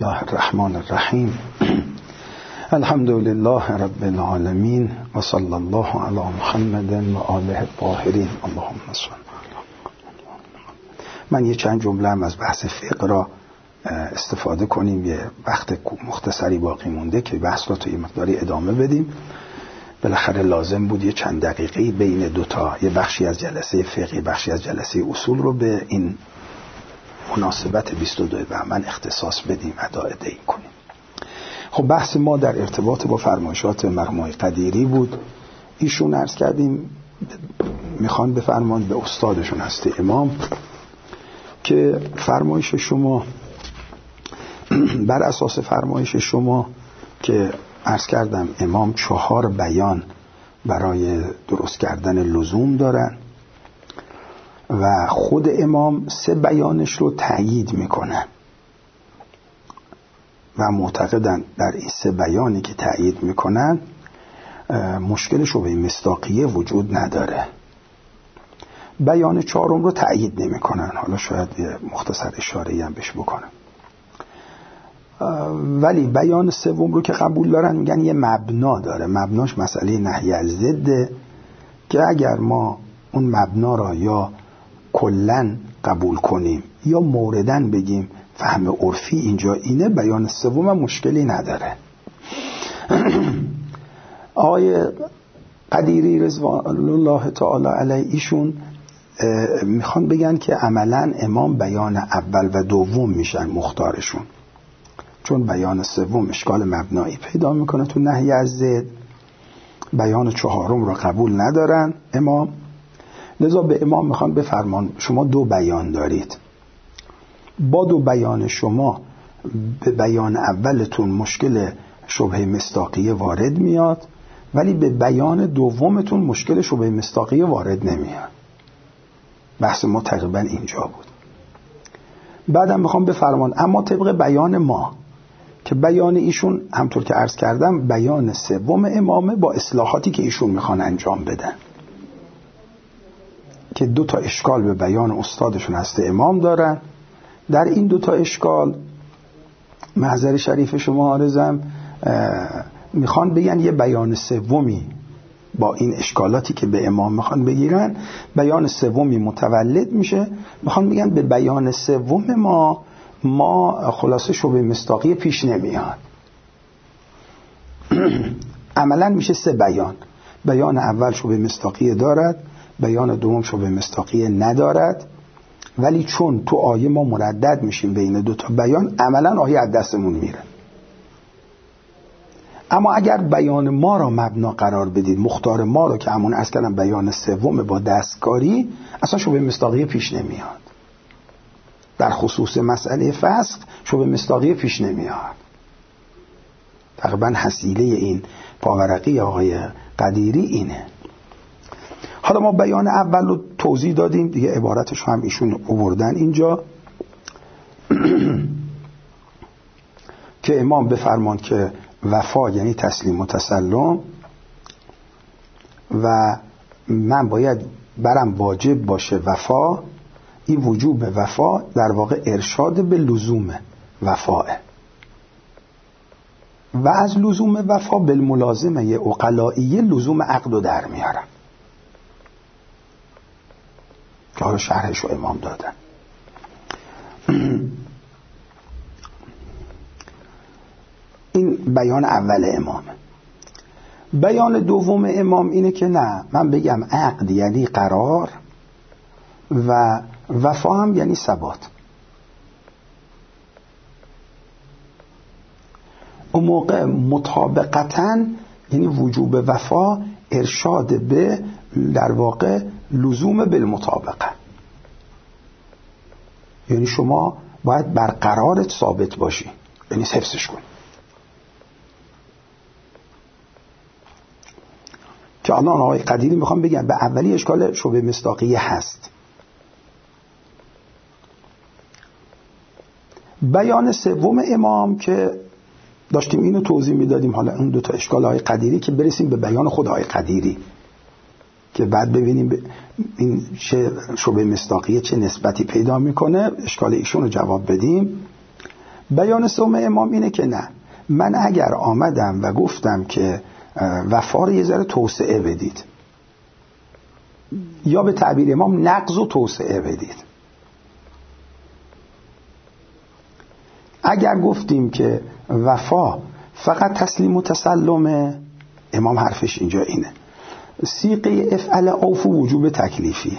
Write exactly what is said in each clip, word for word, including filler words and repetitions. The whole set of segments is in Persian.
الله الرحمن الرحیم. الحمد لله رب العالمین و صلی الله علی محمد و آله الطاهرین. اللهم صل. من یه چند جمله هم از بحث فقه را استفاده کنیم، یه وقت مختصری باقی مونده که بحث را تو یه مقداری ادامه بدیم. بالاخره لازم بود یه چند دقیقه بین دوتا، یه بخشی از جلسه فقه، بخشی از جلسه اصول رو به این مناسبت بیست و دو بهمن اختصاص بدیم، ادایی کنیم. خب بحث ما در ارتباط با فرمایشات مرحوم قدیری بود. ایشون عرض کردیم میخوان بفرمان به استادشون هستی امام که فرمایش شما بر اساس فرمایش شما که عرض کردم امام چهار بیان برای درست کردن لزوم دارن و خود امام سه بیانش رو تأیید میکنن و معتقدن در این سه بیانی که تأیید میکنن مشکل شبهه مصداقیه وجود نداره. بیان چهارم رو تأیید نمیکنن، حالا شاید یه مختصر اشاره‌ای هم بهش بکنم. ولی بیان سوم رو که قبول دارن میگن یه مبنا داره، مبناش مسئله نهی از ضده که اگر ما اون مبنا را یا کلن قبول کنیم یا موردن بگیم فهم عرفی اینجا اینه، بیان سوم مشکلی نداره. آقای قدیری رضوان الله تعالی علیه ایشون میخوان بگن که عملا امام بیان اول و دوم میشن مختارشون، چون بیان سوم اشکال مبنایی پیدا میکنه تو نهی از ضد، بیان چهارم رو قبول ندارن امام. لذا به امام میخوان بفرمان شما دو بیان دارید، با دو بیان شما به بیان اولتون مشکل شبهه مصداقیه وارد میاد، ولی به بیان دومتون مشکل شبهه مصداقیه وارد نمیاد. بحث ما تقریبا اینجا بود. بعدم میخوام بفرمان اما طبق بیان ما که بیان ایشون همطور که عرض کردم بیان سوم امامه با اصلاحاتی که ایشون میخوان انجام بدن، که دو تا اشکال به بیان استادشون هست امام دارن. در این دو تا اشکال محضر شریف شما عارضم میخوان بگن یه بیان سومی با این اشکالاتی که به امام میخوان بگیرن، بیان سومی متولد میشه. میخوان بگن به بیان سوم ما ما خلاصه شبهه مصداقیه پیش نمیاد. عملا میشه سه بیان، بیان اول شبهه مصداقیه دارد، بیان دوم شبهه مصداقیه ندارد، ولی چون تو آیه ما مردد میشیم بین دو تا بیان، عملا آیه از دستمون میره. اما اگر بیان ما را مبنا قرار بدید، مختار ما را که همون از کردم بیان سوم با دستکاری، اصلا شبهه مصداقیه پیش نمیاد. در خصوص مسئله فسخ شبهه مصداقیه پیش نمیاد. تقریبا حصیله این پاورقی آقای قدیری اینه. حالا ما بیان اول رو توضیح دادیم دیگه، عبارتش هم ایشون آوردن اینجا که امام بفرمان که وفا یعنی تسلیم و تسلم و من باید برم واجب باشه وفا. این وجوب وفا در واقع ارشاد به لزوم وفاه و از لزوم وفا بالملازمه عقلائیه لزوم عقد رو در میارم که حالا شرحش رو امام دادن. این بیان اول امام. بیان دوم امام اینه که نه، من بگم عقد یعنی قرار و وفا هم یعنی ثبات. اون موقع مطابقتاً یعنی وجوب وفا ارشاد به در واقع لزوم بالمطابقه، یعنی شما باید بر قرارت ثابت باشی، یعنی حفظش کنی. که الان آقای قدیری میخوام بگم به اولی اشکال شبهه مصداقیه هست. بیان سوم امام که داشتیم اینو توضیح میدادیم، حالا اون دو تا اشکال آقای قدیری که برسیم به بیان خود آقای قدیری که بعد ببینیم این چه شبهه مصداقیه چه نسبتی پیدا میکنه، اشکال ایشون رو جواب بدیم. بیان سوم امام اینه که نه، من اگر آمدم و گفتم که وفا رو یه ذره توسعه بدید، یا به تعبیر امام نقض و توسعه بدید. اگر گفتیم که وفا فقط تسلیم و تسلمه، امام حرفش اینجا اینه، سیغه افعل اوفو وجوب تکلیفیه.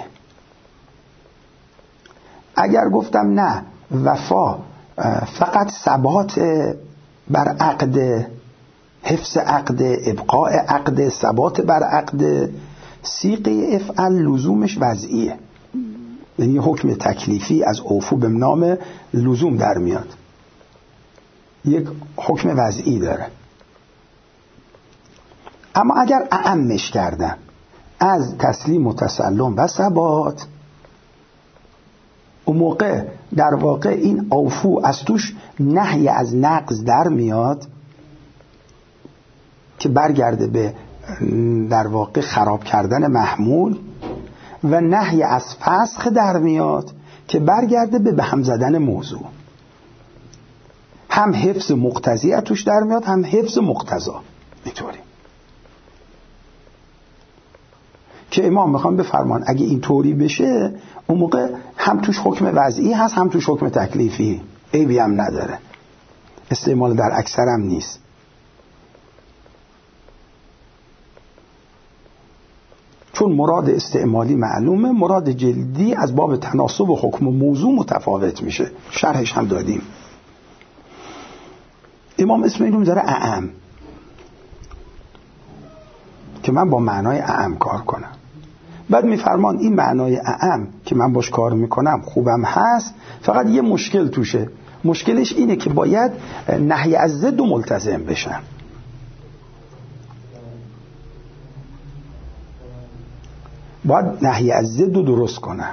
اگر گفتم نه، وفا فقط ثبات بر عقد، حفظ عقد، ابقاء عقد، ثبات بر عقد، سیغه افعل لزومش وضعیه، یعنی حکم تکلیفی از اوفو به نام لزوم در میاد، یک حکم وضعی داره. اما اگر اعمش کردم از تسلیم و تسلم و ثبات، اون موقع در واقع این اوفو از توش نهی از نقض در میاد که برگرده به در واقع خراب کردن محمول، و نهی از فسخ در میاد که برگرده به به هم زدن موضوع. هم حفظ مقتضی توش در میاد، هم حفظ مقتضا. اینطوری که امام میخوام بفرمان اگه این طوری بشه، اون موقع هم توش حکم وضعی هست، هم توش حکم تکلیفی، عیبی هم نداره، استعمال در اکثر هم نیست. چون مراد استعمالی معلومه، مراد جلدی از باب تناسب و حکم و موضوع متفاوت میشه، شرحش هم دادیم. امام اسم اینو میذاره اعم، که من با معنای اعم کار کنم. بعد میفرمان این معنای اعم که من باش کار میکنم خوبم هست، فقط یه مشکل توشه. مشکلش اینه که باید نهی از ضد و ملتزم بشن. باید نهی از ضد رو درست کنن.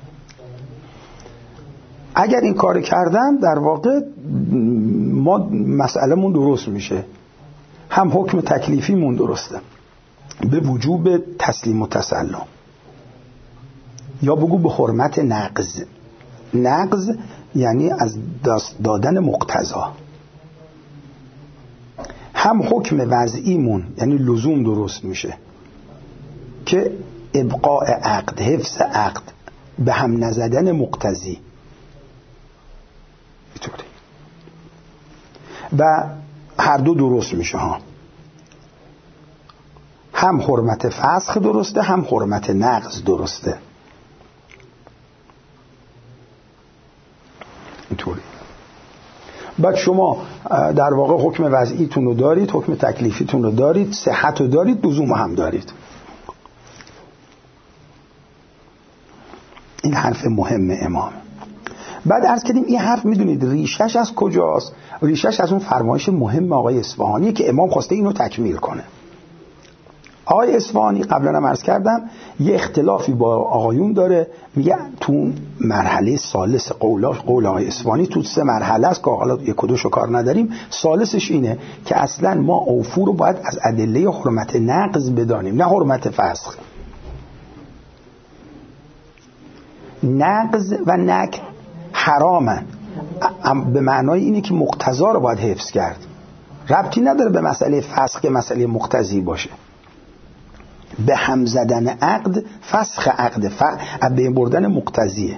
اگر این کار کردم، در واقع ما مسئله‌مون درست میشه، هم حکم تکلیفیمون درسته به وجوب تسلیم و تسلم، یا بگو به حرمت نقض. نقض یعنی از دست دادن مقتضا. هم حکم وضعیمون یعنی لزوم درست میشه که ابقاء عقد، حفظ عقد، به هم نزدن مقتضی، و هر دو درست میشه ها. هم حرمت فسخ درسته، هم حرمت نقض درسته. اینطوری. بعد شما در واقع حکم وضعیتون رو دارید، حکم تکلیفیتون رو دارید، صحت رو دارید، لزوم هم دارید. این حرف مهم امام. بعد عرض کردیم این حرف میدونید ریشش از کجاست؟ ریشش از اون فرمایش مهم آقای اصفهانی که امام خواسته اینو تکمیل کنه. آقای اصفهانی قبلا هم عرض کردم یه اختلافی با آقایون داره، میگه تو مرحله ثالث قولا قول آقای اصفهانی تو سه مرحله است که حالا یک و دوشو کار نداریم. ثالثش اینه که اصلا ما اوفو رو باید از ادله حرمت نقض بدانیم، نه حرمت فسخ. نقض و نک حرامن، به معنای اینه که مقتضا رو باید حفظ کرد، ربطی نداره به مسئله فسخ که مسئله مقتضی باشه. به هم زدن عقد فسخ عقد، ف... به بردن مقتضیه.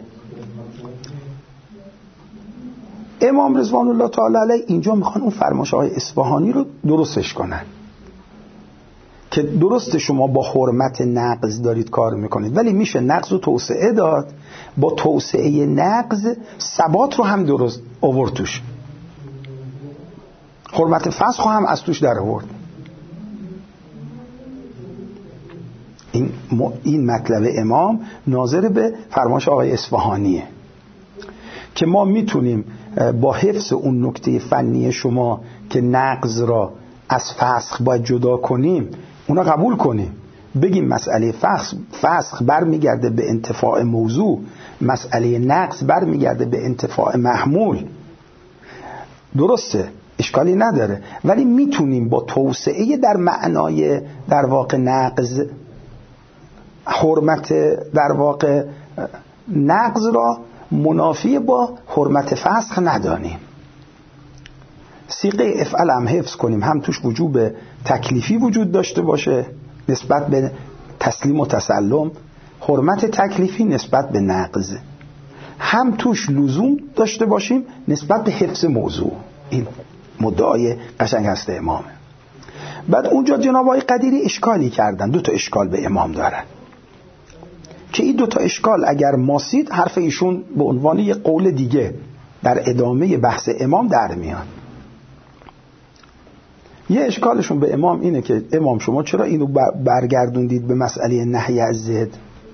امام رضوان الله تعالی علیه اینجا میخوان اون فرمایش های اصفهانی رو درستش کنن که درست شما با حرمت نقض دارید کار میکنید، ولی میشه نقض رو توسعه داد، با توسعه نقض ثبات رو هم درست آورد توش، حرمت فسخ هم از توش در آورد. این این مطلب امام ناظر به فرمایش آقای اصفهانیه که ما میتونیم با حفظ اون نکته فنی شما که نقض را از فسخ باید جدا کنیم اونا قبول کنیم، بگیم مسئله فسخ فسخ برمیگرده به انتفاع موضوع، مسئله نقض برمیگرده به انتفاع محمول، درسته، اشکالی نداره، ولی میتونیم با توسعه در معنای در واقع نقض، حرمت در واقع نقض را منافی با حرمت فسخ ندانیم. صیغه افعل هم حفظ کنیم، هم توش وجوب تکلیفی وجود داشته باشه نسبت به تسلیم و تسلم، حرمت تکلیفی نسبت به نقض، هم توش لزوم داشته باشیم نسبت به حفظ موضوع. این مدعای قشنگ هست امامه. بعد اونجا جناب آقای قدیری اشکالی کردن، دو تا اشکال به امام دارن که این دو تا اشکال اگر ماسید حرف ایشون به عنوان یک قول دیگه در ادامه بحث امام در میان. یه اشکالشون به امام اینه که امام شما چرا اینو برگردوندید به مسئله نهی از ضد،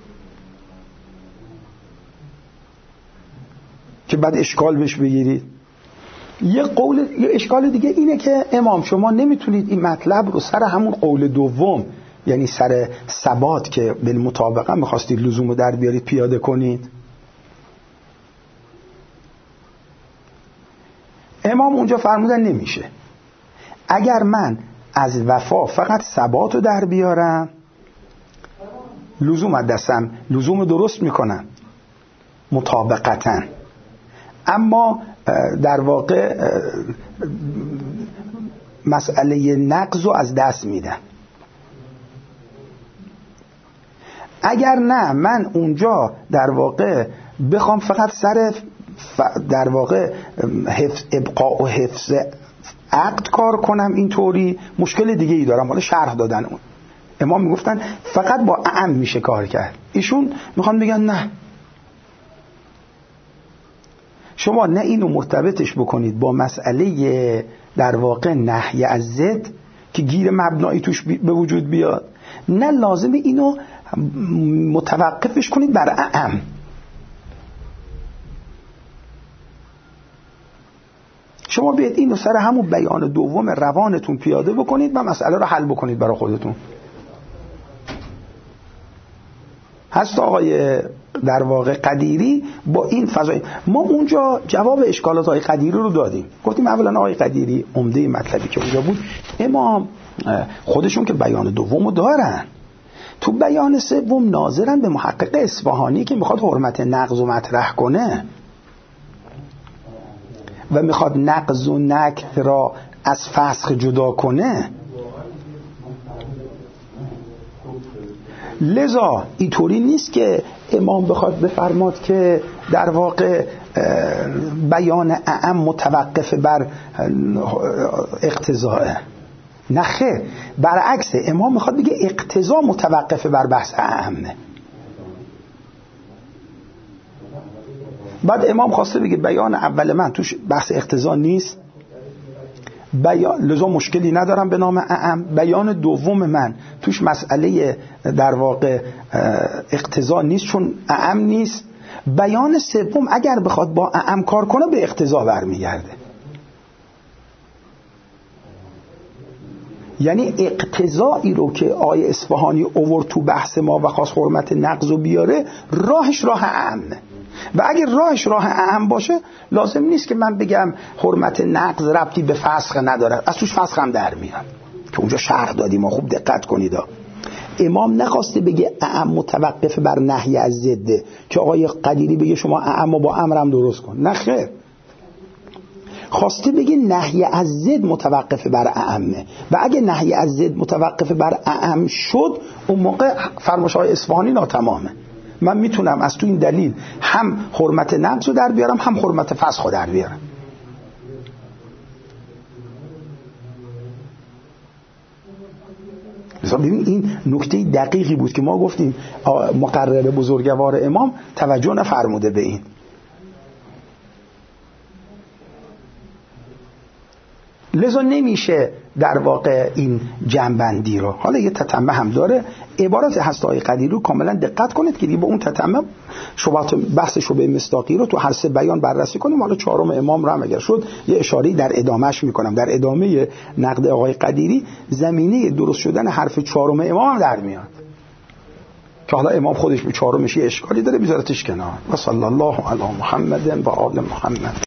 که بعد اشکال بهش بگیرید. یه قول یه اشکال دیگه اینه که امام شما نمیتونید این مطلب رو سر همون قول دوم، یعنی سر ثبات که بالمطابقه میخواستید لزوم رو در بیارید پیاده کنید. امام اونجا فرمودن نمیشه. اگر من از وفا فقط ثبات رو در بیارم لزوم از دستم، لزوم رو درست میکنم مطابقتاً، اما در واقع مسئله نقض رو از دست میدم. اگر نه من اونجا در واقع بخوام فقط سر در واقع حفظ ابقاء و حفظ عقد کار کنم اینطوری مشکل دیگه ای دارم. حالا شرح دادن اون امام میگفتن فقط با اعم میشه کار کرد، ایشون میخوان بگن نه، شما نه اینو مرتبطش بکنید با مسئله در واقع نهی از ضد که گیر مبنایی توش به وجود بیاد، نه لازم اینو متوقفش کنید بر اعم. شما بیاید اینو سر همون بیان دوم روانتون پیاده بکنید و مسئله رو حل بکنید برای خودتون. هست آقای در واقع قدیری با این فضای ما اونجا جواب اشکالات آقای قدیری رو دادیم. گفتیم اولا آقای قدیری عمده مطلبی که اونجا بود، امام خودشون که بیان دومو دارن، تو بیان سوم ناظرن به محقق اصفهانی که میخواد حرمت نقض و مطرح کنه و میخواد نقض و نکث را از فسخ جدا کنه. لذا اینطوری نیست که امام بخواد بفرماد که در واقع بیان اعم متوقف بر اقتضاء، نه خیر، برعکس امام میخواد بگه اقتضا متوقف بر بحث اعمه. بعد امام خواسته بگه بیان اول من توش بحث اقتضا نیست، بیان لزوم مشکلی ندارم به نام اعم، بیان دوم من توش مسئله در واقع اقتضا نیست چون اعم نیست، بیان سوم اگر بخواد با اعم کار کنه به اقتضا برمیگرده. یعنی اقتضایی رو که آیه اصفهانی اوورد تو بحث ما و خواست حرمت نقض رو بیاره، راهش راه اعمه. و اگر راهش راه اعم باشه لازم نیست که من بگم حرمت نقض ربطی به فسخ نداره، از توش فسخ هم در میاد که اونجا شرح دادیم. ما خوب دقت کنید ها. امام نخواسته بگه اعم متوقف بر نهی از ضد که آقای قدیری بگه شما اعم با امرم درست کن، نه خیر، خواسته بگه نهی از ضد متوقف بر اعمه و اگه نهی از ضد متوقف بر اعم شد اون موقع فرمایش های اصفهانی ناتمامه. من میتونم از تو این دلیل هم حرمت نقض رو در بیارم هم حرمت فسخ رو در بیارم. ببین این نکته دقیقی بود که ما گفتیم مقرر بزرگوار امام توجه نفرموده به این. لذا نمیشه در واقع این جنبندی رو، حالا یه تتمه هم داره، عبارت هست آقای قدیری رو کاملا دقت کنید که با اون تتمه شبهات بحث شبه مصداقی رو تو هر سه بیان بررسی کنیم. حالا چهارم امام رو هم اگر شد یه اشاره‌ای در ادامهش میکنم. در ادامه نقد آقای قدیری زمینه درست شدن حرف چهارم امام هم در میاد که حالا امام خودش به چهارمش یه اشکالی داره، بذارتش کنار. و صلی الله علی محمد و آل محمد.